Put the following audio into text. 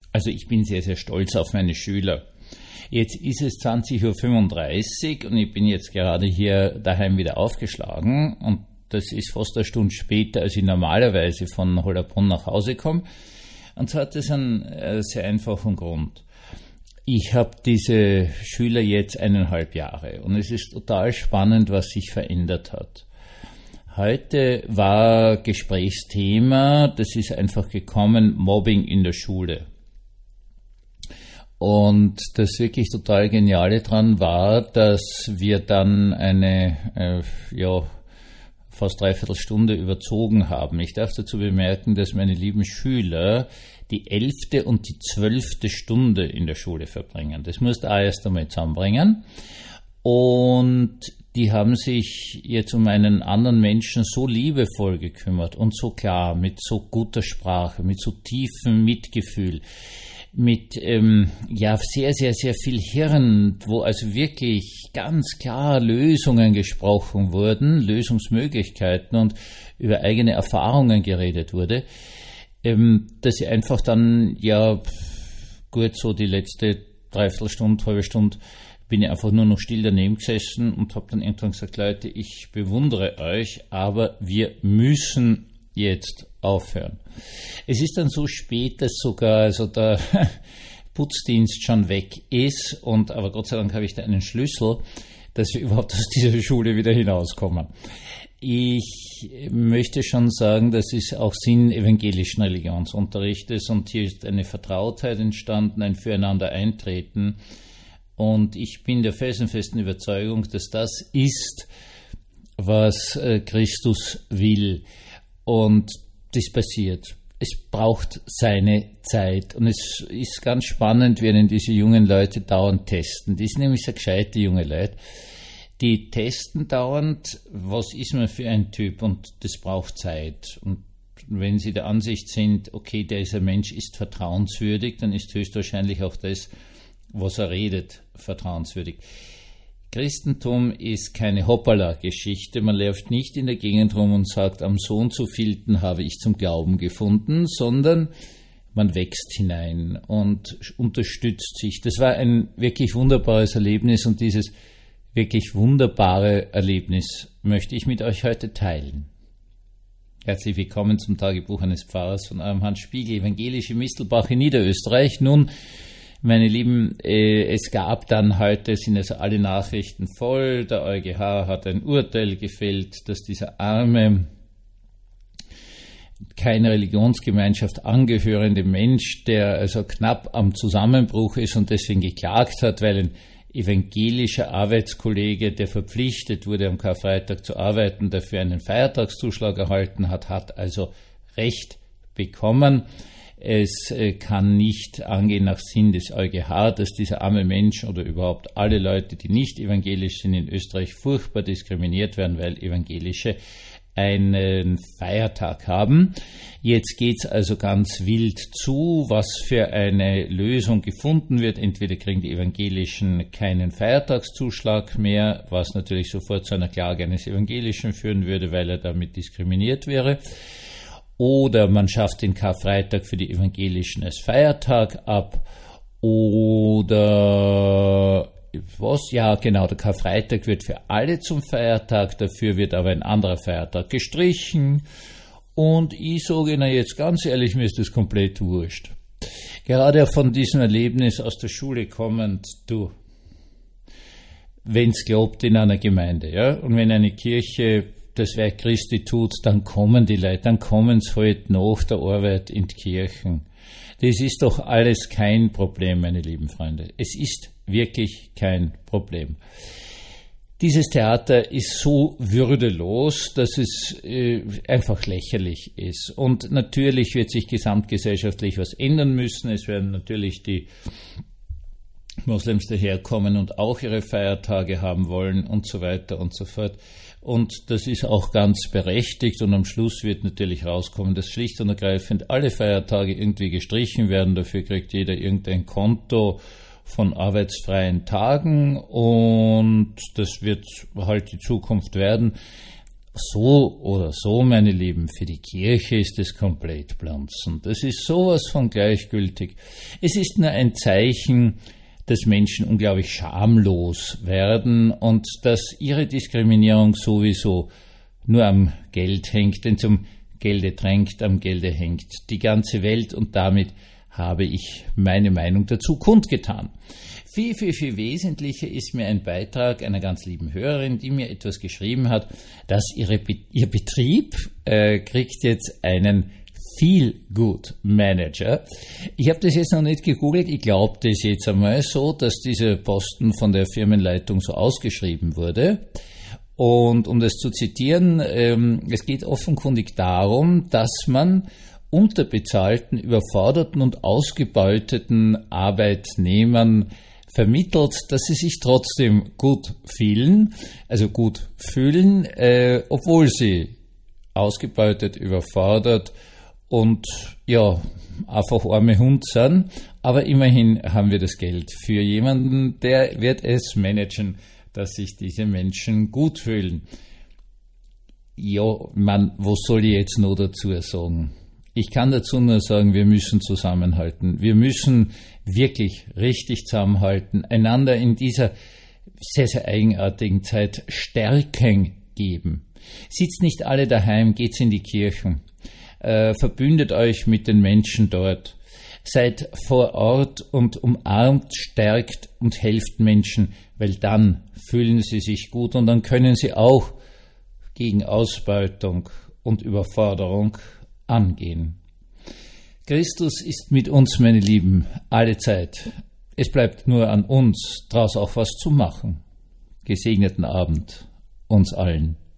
Also ich bin sehr, sehr stolz auf meine Schüler. Jetzt ist es 20.35 Uhr und ich bin jetzt gerade hier daheim wieder aufgeschlagen und das ist fast eine Stunde später, als ich normalerweise von Hollabrunn nach Hause komme. Und zwar hat das einen sehr einfachen Grund. Ich habe diese Schüler jetzt 1,5 Jahre und es ist total spannend, was sich verändert hat. Heute war Gesprächsthema, das ist einfach gekommen, Mobbing in der Schule. Und das wirklich total Geniale dran war, dass wir dann eine fast 3/4 Stunde überzogen haben. Ich darf dazu bemerken, dass meine lieben Schüler die 11. und die 12. Stunde in der Schule verbringen. Das musst du auch erst einmal zusammenbringen. Und die haben sich jetzt um einen anderen Menschen so liebevoll gekümmert und so klar, mit so guter Sprache, mit so tiefem Mitgefühl, mit sehr, sehr, sehr viel Hirn, wo also wirklich ganz klar Lösungen gesprochen wurden, Lösungsmöglichkeiten und über eigene Erfahrungen geredet wurde, dass ich einfach dann, so die letzte 3/4 Stunde, halbe Stunde, bin ich einfach nur noch still daneben gesessen und habe dann irgendwann gesagt, Leute, ich bewundere euch, aber wir müssen jetzt aufhören. Es ist dann so spät, dass sogar der Putzdienst schon weg ist, aber Gott sei Dank habe ich da einen Schlüssel, dass wir überhaupt aus dieser Schule wieder hinauskommen. Ich möchte schon sagen, das ist auch Sinn evangelischen Religionsunterrichtes und hier ist eine Vertrautheit entstanden, ein Füreinander eintreten und ich bin der felsenfesten Überzeugung, dass das ist, was Christus will. Und das passiert. Es braucht seine Zeit. Und es ist ganz spannend, wenn diese jungen Leute dauernd testen. Die sind nämlich so gescheite junge Leute. Die testen dauernd, was ist man für ein Typ, und das braucht Zeit. Und wenn sie der Ansicht sind, okay, dieser Mensch ist vertrauenswürdig, dann ist höchstwahrscheinlich auch das, was er redet, vertrauenswürdig. Christentum ist keine Hoppala-Geschichte. Man läuft nicht in der Gegend rum und sagt, am so und so vielten habe ich zum Glauben gefunden, sondern man wächst hinein und unterstützt sich. Das war ein wirklich wunderbares Erlebnis und dieses wirklich wunderbare Erlebnis möchte ich mit euch heute teilen. Herzlich willkommen zum Tagebuch eines Pfarrers von eurem Hans Spiegel, evangelische Mistelbach in Niederösterreich. Nun, meine Lieben, es gab dann heute, sind also alle Nachrichten voll, der EuGH hat ein Urteil gefällt, dass dieser arme, keiner Religionsgemeinschaft angehörende Mensch, der also knapp am Zusammenbruch ist und deswegen geklagt hat, weil ein evangelischer Arbeitskollege, der verpflichtet wurde, am Karfreitag zu arbeiten, dafür einen Feiertagszuschlag erhalten hat, hat also Recht bekommen. Es kann nicht angehen nach Sinn des EuGH, dass dieser arme Mensch oder überhaupt alle Leute, die nicht evangelisch sind in Österreich, furchtbar diskriminiert werden, weil Evangelische einen Feiertag haben. Jetzt geht's also ganz wild zu, was für eine Lösung gefunden wird. Entweder kriegen die Evangelischen keinen Feiertagszuschlag mehr, was natürlich sofort zu einer Klage eines Evangelischen führen würde, weil er damit diskriminiert wäre. Oder man schafft den Karfreitag für die Evangelischen als Feiertag ab. Oder was? Ja, genau, der Karfreitag wird für alle zum Feiertag, dafür wird aber ein anderer Feiertag gestrichen. Und ich sage Ihnen jetzt ganz ehrlich, mir ist das komplett wurscht. Gerade von diesem Erlebnis aus der Schule kommend, wenn's glaubt in einer Gemeinde, ja, und wenn eine Kirche das Werk Christi tut, dann kommen die Leute, dann kommen sie halt nach der Arbeit in die Kirchen. Das ist doch alles kein Problem, meine lieben Freunde. Es ist wirklich kein Problem. Dieses Theater ist so würdelos, dass es einfach lächerlich ist. Und natürlich wird sich gesamtgesellschaftlich was ändern müssen. Es werden natürlich die Moslems daherkommen und auch ihre Feiertage haben wollen und so weiter und so fort. Und das ist auch ganz berechtigt und am Schluss wird natürlich rauskommen, dass schlicht und ergreifend alle Feiertage irgendwie gestrichen werden. Dafür kriegt jeder irgendein Konto von arbeitsfreien Tagen und das wird halt die Zukunft werden. so oder so, meine Lieben, für die Kirche ist es komplett blunzend. Das ist sowas von gleichgültig. Es ist nur ein Zeichen, dass Menschen unglaublich schamlos werden und dass ihre Diskriminierung sowieso nur am Geld hängt, denn zum Gelde drängt, am Gelde hängt die ganze Welt, und damit habe ich meine Meinung dazu kundgetan. Viel, viel, viel wesentlicher ist mir ein Beitrag einer ganz lieben Hörerin, die mir etwas geschrieben hat, dass ihr Betrieb kriegt jetzt einen Feel-Good-Manager. Ich habe das jetzt noch nicht gegoogelt, ich glaube das jetzt einmal so, dass dieser Posten von der Firmenleitung so ausgeschrieben wurde. Und um das zu zitieren, es geht offenkundig darum, dass man unterbezahlten, überforderten und ausgebeuteten Arbeitnehmern vermittelt, dass sie sich trotzdem gut fühlen, obwohl sie ausgebeutet, überfordert und ja, einfach arme Hund sind. Aber immerhin haben wir das Geld für jemanden, der wird es managen, dass sich diese Menschen gut fühlen. Ja, was soll ich jetzt noch dazu sagen? Ich kann dazu nur sagen, wir müssen zusammenhalten. Wir müssen wirklich richtig zusammenhalten, einander in dieser sehr, sehr eigenartigen Zeit Stärken geben. Sitzt nicht alle daheim, geht's in die Kirchen, verbündet euch mit den Menschen dort, seid vor Ort und umarmt, stärkt und helft Menschen, weil dann fühlen sie sich gut und dann können sie auch gegen Ausbeutung und Überforderung angehen. Christus ist mit uns, meine Lieben, alle Zeit. Es bleibt nur an uns, daraus auch was zu machen. Gesegneten Abend uns allen.